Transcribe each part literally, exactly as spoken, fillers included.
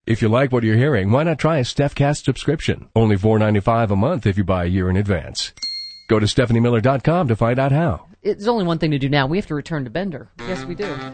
If you like what you're hearing, why not try a StephCast subscription? Only four dollars and ninety-five cents a month if you buy a year in advance. Go to Stephanie Miller dot com to find out how. There's only one thing to do now. We have to return to Bender. Yes, we do.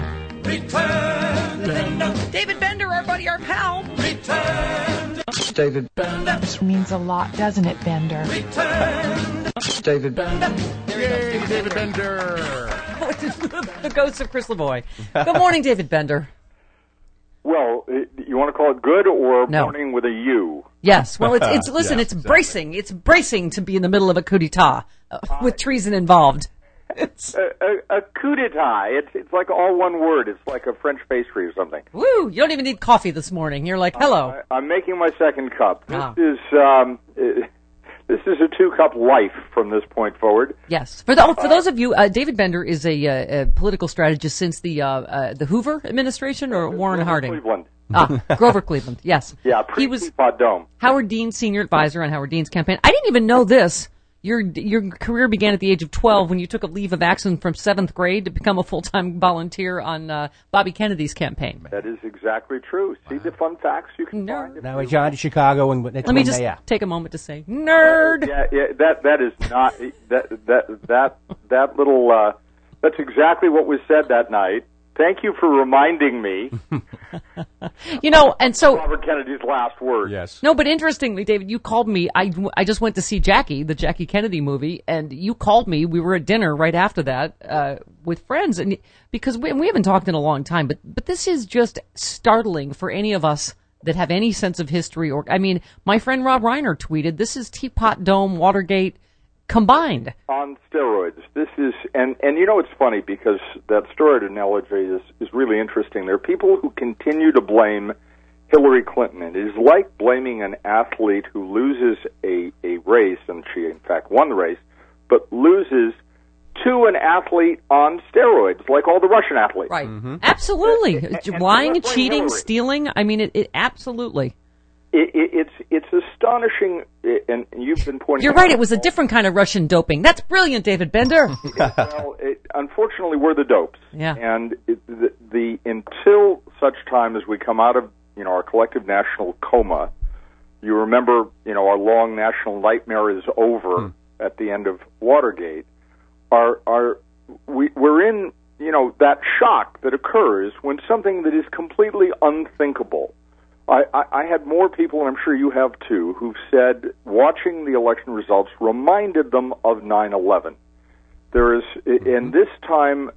Return to Bender. David Bender, our buddy, our pal. Return to David Bender. Means a lot, doesn't it, Bender? Return to David Bender. Yay, David Bender! The ghost of Chris LeBoy. Good morning, David Bender. Well, you want to call it good or No. morning with a U? Yes. Well, it's, it's listen, Yeah, it's exactly. bracing. It's bracing to be in the middle of a coup d'etat uh, with treason involved. It's, A, a, a coup d'etat. It's it's like all one word. It's like a French pastry or something. woo, you don't even need coffee this morning. You're like, hello. I, I'm making my second cup. This Ah. is um, uh, this is a two-cup life from this point forward. Yes. For the, for those of you, uh, David Bender is a, uh, a political strategist since the uh, uh, the Hoover administration or Warren Grover Harding? Cleveland. Ah, Grover Cleveland, yes. Yeah, He was pre-Teapot Dome. Howard Dean's senior advisor on Howard Dean's campaign. I didn't even know this. Your your career began at the age of twelve when you took a leave of absence from seventh grade to become a full-time volunteer on uh, Bobby Kennedy's campaign. That is exactly true. See the fun facts you can Nerd. find. if Now you- he's on to Chicago, and that's Let me when just they, uh, take a moment to say, nerd. Yeah, yeah, that that is not that that that that little. Uh, that's exactly what was said that night. Thank you for reminding me. You know, and so, Robert Kennedy's last words. Yes. no, but interestingly, David, you called me. I, I just went to see Jackie, the Jackie Kennedy movie, and you called me. We were at dinner right after that uh, with friends, and because we, we haven't talked in a long time, but but this is just startling for any of us that have any sense of history. Or, I mean, my friend Rob Reiner tweeted, "This is Teapot Dome, Watergate combined." On steroids. This is, and, and you know it's funny because that steroid analogy is, is really interesting. There are people who continue to blame Hillary Clinton. It is like blaming an athlete who loses a, a race, and she in fact won the race, but loses to an athlete on steroids, like all the Russian athletes. Right. Absolutely. And- and- and Lying, let's blame cheating, Hillary. stealing. I mean, it, it absolutely. It, it, it's it's astonishing, and you've been pointing You're out- right. It was a different kind of Russian doping. That's brilliant, David Bender. Well, it, unfortunately, we're the dopes. Yeah. And it, the, the until such time as we come out of you know our collective national coma, you remember you know our long national nightmare is over at the end of Watergate. Our our we we're in you know that shock that occurs when something that is completely unthinkable. I, I, I had more people, and I'm sure you have too, who've said watching the election results reminded them of nine eleven. There is, in this time,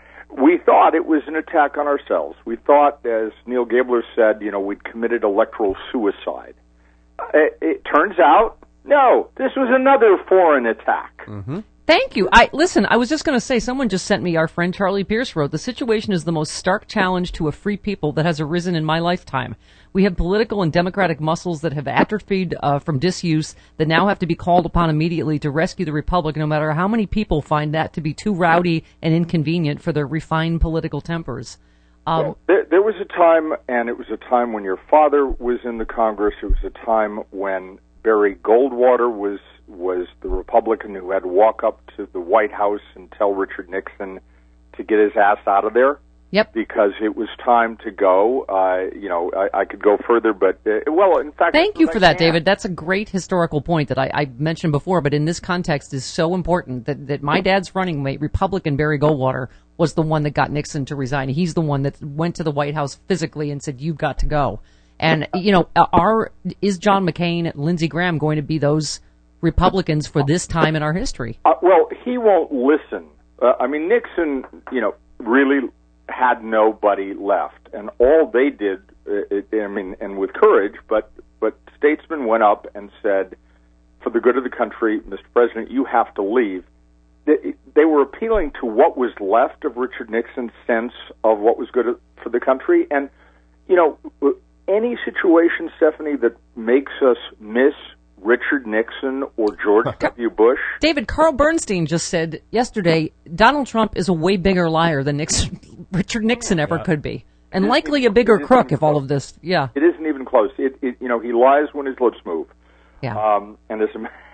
we thought it was an attack on ourselves. We thought, as Neil Gabler said, you know, we'd committed electoral suicide. It, it turns out, no, this was another foreign attack. Thank you. I listen, I was just going to say, someone just sent me, our friend Charlie Pierce wrote, "The situation is the most stark challenge to a free people that has arisen in my lifetime. We have political and democratic muscles that have atrophied uh, from disuse that now have to be called upon immediately to rescue the republic, no matter how many people find that to be too rowdy and inconvenient for their refined political tempers." Um, Well, there, there was a time, and it was a time when your father was in the Congress. It was a time when Barry Goldwater was was the Republican who had to walk up to the White House and tell Richard Nixon to get his ass out of there. Yep. Because it was time to go. Uh, you know, I, I could go further, but uh, well, in fact, Thank you for I that, can. David. That's a great historical point that I, I mentioned before, but in this context is so important that, that my dad's running mate, Republican Barry Goldwater, was the one that got Nixon to resign. He's the one that went to the White House physically and said, "You've got to go." And, you know, are, is John McCain and Lindsey Graham going to be those Republicans for this time in our history? Uh, well, he won't listen. Uh, I mean, Nixon, you know, really had nobody left, and all they did, uh, it, I mean, and with courage, but but statesmen went up and said, for the good of the country, Mister President, you have to leave. They, they were appealing to what was left of Richard Nixon's sense of what was good for the country, and, you know, any situation, Stephanie, that makes us miss Richard Nixon or George W. Bush. David, Carl Bernstein just said yesterday, Donald Trump is a way bigger liar than Nixon, Richard Nixon ever yeah. could be. And likely a bigger crook if all of this, yeah. It isn't even close. It, it, you know, he lies when his lips move. Yeah. Um, and as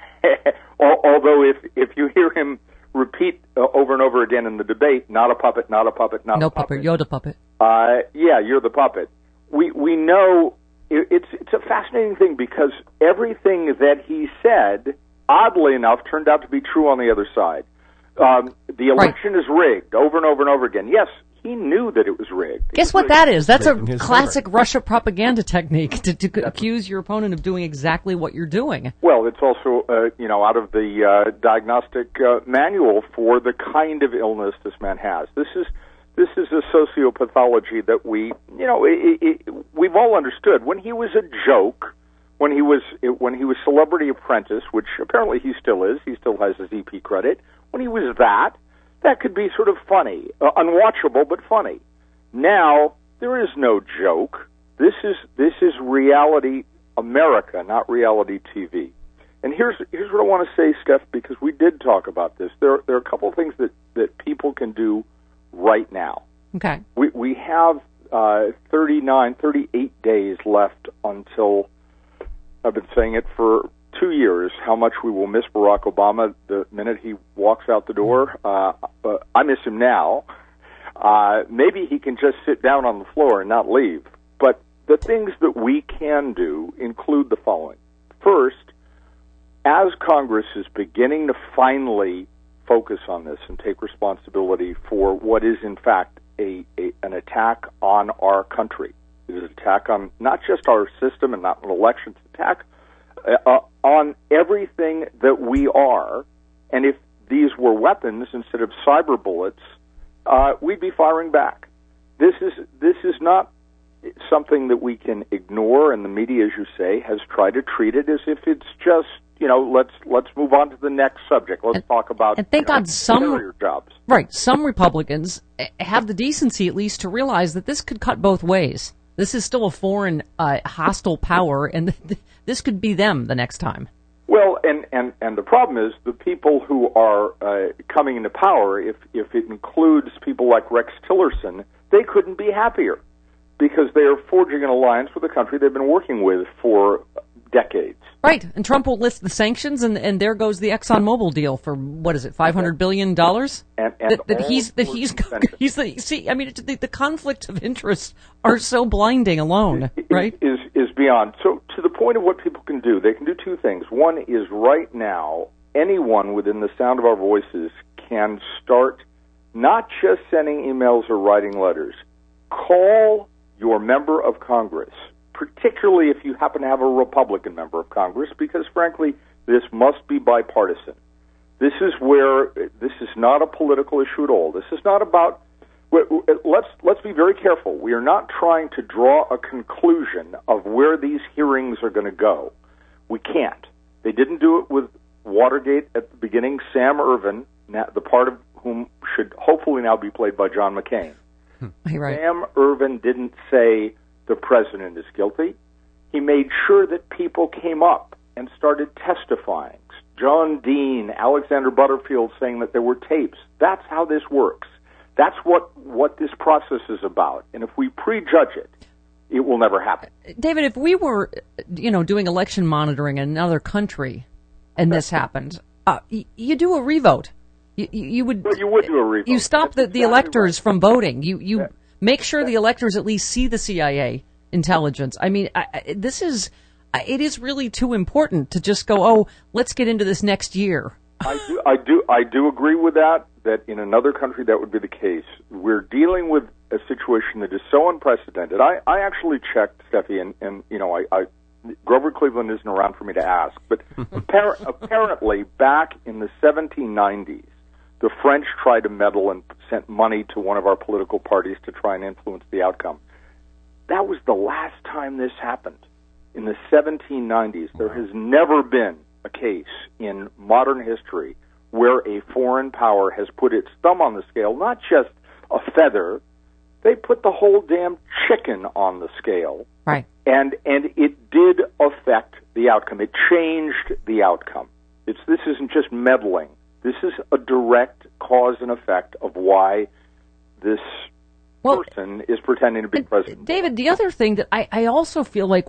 a, although if, if you hear him repeat uh, over and over again in the debate, not a puppet, not a puppet, not no a puppet. No puppet, Yoda puppet. Uh, yeah, you're the puppet. We we know it, it's it's a fascinating thing because everything that he said, oddly enough, turned out to be true on the other side. Um, the election right. is rigged over and over and over again. Yes, he knew that it was rigged. Guess what that is? That's a classic favor. Russia propaganda technique to, to accuse your opponent of doing exactly what you're doing. Well, it's also, uh, you know, out of the uh, diagnostic uh, manual for the kind of illness this man has. This is this is a sociopathology that we, you know, it, it, we've all understood. When he was a joke, when he was when he was Celebrity Apprentice, which apparently he still is, he still has his E P credit. When he was that, that could be sort of funny, uh, unwatchable, but funny. Now, there is no joke. This is this is reality America, not reality T V. And here's here's what I want to say, Steph, because we did talk about this. There there are a couple of things that, that people can do right now. Okay. We we have uh, thirty-nine, thirty-eight days left until, I've been saying it for two years, how much we will miss Barack Obama the minute he walks out the door. Uh, uh, I miss him now. Uh, maybe he can just sit down on the floor and not leave. But the things that we can do include the following. First, as Congress is beginning to finally focus on this and take responsibility for what is, in fact, a, a an attack on our country. It is an attack on not just our system and not an election, it's an attack uh, on everything that we are. And if these were weapons instead of cyber bullets, uh, we'd be firing back. This is this is not something that we can ignore, and the media, as you say, has tried to treat it as if it's just, you know, let's let's move on to the next subject. Let's and, talk about and thank you know, God some jobs. Right, some Republicans have the decency at least to realize that this could cut both ways. This is still a foreign, uh, hostile power, and th- th- this could be them the next time. Well, and, and, and the problem is the people who are uh, coming into power, if if it includes people like Rex Tillerson, they couldn't be happier because they are forging an alliance with a country they've been working with for decades. Right, and Trump will lift the sanctions, and, and there goes the ExxonMobil deal for, what is it, five hundred billion dollars? And, and that, that he's that he's he's the see. I mean, the, the conflicts of interest are so blinding alone, is, right? Is is beyond. So to the point of what people can do, they can do two things. One is right now, anyone within the sound of our voices can start not just sending emails or writing letters. Call your member of Congress, particularly if you happen to have a Republican member of Congress, because, frankly, this must be bipartisan. This is where this is not a political issue at all. This is not about. Let's let's be very careful. We are not trying to draw a conclusion of where these hearings are going to go. We can't. They didn't do it with Watergate at the beginning. Sam Ervin, the part of whom should hopefully now be played by John McCain. Right. Sam Ervin didn't say the president is guilty. He made sure that people came up and started testifying. John Dean, Alexander Butterfield saying that there were tapes. That's how this works. That's what, what this process is about. And if we prejudge it, it will never happen. David, if we were, you know, doing election monitoring in another country and this happened, uh, y- you do a revote. You, you would. Well, you would do a revote. You stop the, the exactly electors right. from voting. You you Yeah. make sure Yeah. the electors at least see the C I A intelligence. I mean, I, I, this is it is really too important to just go, oh, let's get into this next year. I do, I do, I do agree with that. That in another country that would be the case. We're dealing with a situation that is so unprecedented. I, I actually checked, Steffi, and, and you know, I, I Grover Cleveland isn't around for me to ask, but appar- apparently back in the seventeen nineties, the French tried to meddle and sent money to one of our political parties to try and influence the outcome. That was the last time this happened. In the seventeen nineties, there has never been a case in modern history where a foreign power has put its thumb on the scale, not just a feather, they put the whole damn chicken on the scale. Right. And and it did affect the outcome. It changed the outcome. It's this isn't just meddling. This is a direct cause and effect of why this well, person is pretending to be president. David, the other thing that I, I also feel like,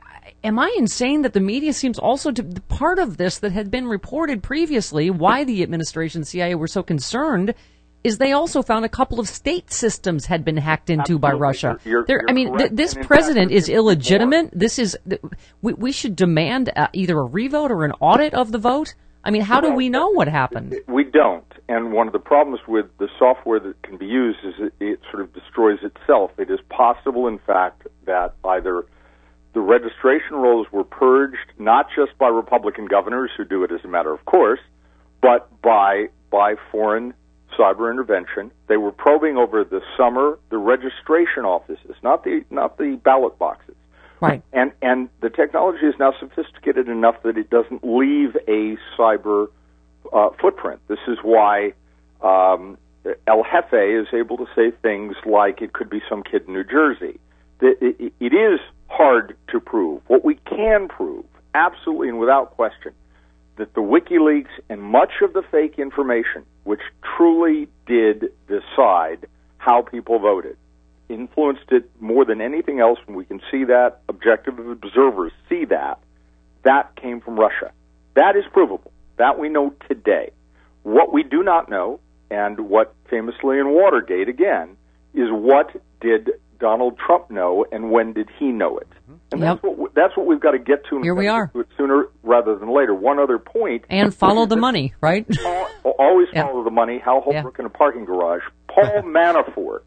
am I insane that the media seems also to part of this that had been reported previously, why the administration, C I A were so concerned, is they also found a couple of state systems had been hacked into Absolutely. by Russia. You're, There, you're I mean, th- correct. this And in president fact, is illegitimate. This is th- we, we should demand uh, either a revote or an audit of the vote. I mean, how do we know what happened? We don't. And one of the problems with the software that can be used is it, it sort of destroys itself. It is possible, in fact, that either the registration rolls were purged not just by Republican governors who do it as a matter of course, but by by foreign cyber intervention. They were probing over the summer the registration offices, not the not the ballot boxes. Right. And and the technology is now sophisticated enough that it doesn't leave a cyber uh, footprint. This is why um, El Jefe is able to say things like it could be some kid in New Jersey. It, it, it is hard to prove. What we can prove, absolutely and without question, that the WikiLeaks and much of the fake information, which truly did decide how people voted, influenced it more than anything else, and we can see that, objective observers see that, that came from Russia. That is provable. That we know today. What we do not know, and what famously in Watergate, again, is what did Donald Trump know, and when did he know it? And Yep. that's what that's what we've got to get to. And Here we are. to it sooner rather than later. One other point. And follow the money, right? Paul, always Yeah. follow the money. Hal Holbrook Yeah. in a parking garage. Paul Manafort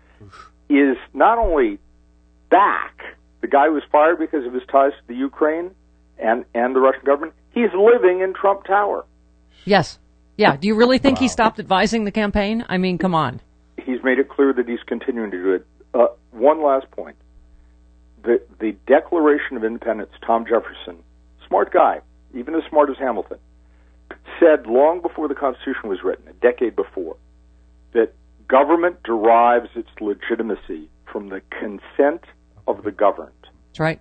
is not only back, the guy who was fired because of his ties to the Ukraine and, and the Russian government, he's living in Trump Tower. Yes. Yeah. Do you really think he stopped advising the campaign? I mean, come on. He's made it clear that he's continuing to do it. Uh, one last point. The, the Declaration of Independence, Tom Jefferson, smart guy, even as smart as Hamilton, said long before the Constitution was written, a decade before, that government derives its legitimacy from the consent of the governed. That's right.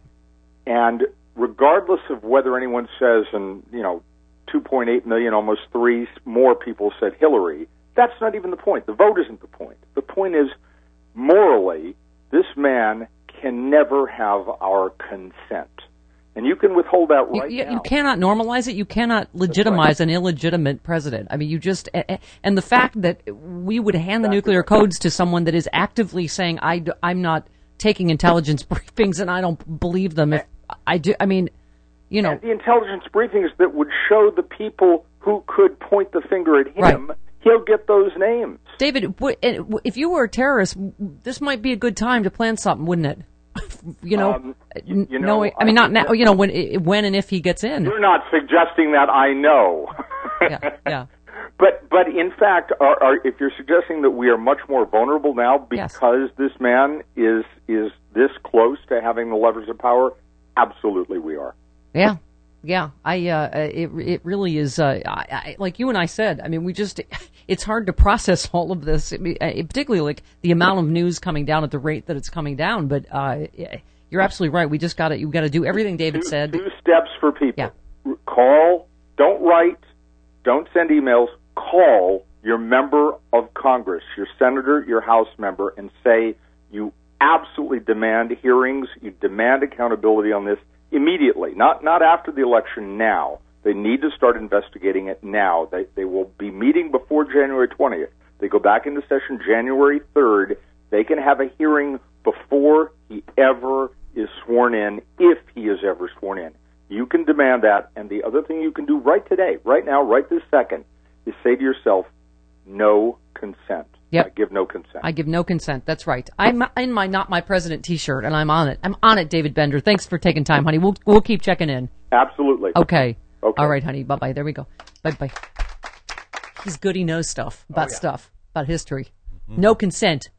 And regardless of whether anyone says, and, you know, two point eight million, almost three more people said Hillary, that's not even the point. The vote isn't the point. The point is, morally, this man can never have our consent. And you can withhold that right You, you, now. you cannot normalize it. You cannot legitimize an illegitimate president. I mean, you just, and the fact that we would hand the nuclear codes to someone that is actively saying, I, I'm not taking intelligence briefings and I don't believe them. If I do, I mean, you know. And the intelligence briefings that would show the people who could point the finger at him, Right. he'll get those names. David, if you were a terrorist, this might be a good time to plan something, wouldn't it? You know, Um, you, you know, knowing, I mean, not now, you know, when, when and if he gets in. You're not suggesting that, I know. Yeah, yeah. But but in fact, are, are, if you're suggesting that we are much more vulnerable now Yes. because this man is is this close to having the levers of power, absolutely we are. Yeah, yeah. I uh, it it really is. Uh, I, I, like you and I said, I mean, we just it's hard to process all of this, I mean, uh, particularly like the amount of news coming down at the rate that it's coming down. But uh, you're absolutely right. We just got to you got to do everything David Two, said. two steps for people. Yeah. Call. Don't write. Don't send emails. Call your member of Congress, your senator, your House member, and say you absolutely demand hearings. You demand accountability on this immediately, not not after the election. Now they need to start investigating it now. They they will be meeting before January twentieth. They go back into session January third. They can have a hearing before he ever is sworn in, if he is ever sworn in. You can demand that, and the other thing you can do right today, right now, right this second, is say to yourself, no consent. Yep. I give no consent. I give no consent. That's right. I'm in my Not My President T-shirt, and I'm on it. I'm on it, David Bender. Thanks for taking time, honey. We'll we'll keep checking in. Absolutely. Okay. Okay. All right, honey. Bye-bye. There we go. Bye-bye. He's good. He knows stuff about Oh, yeah. stuff, about history. No consent.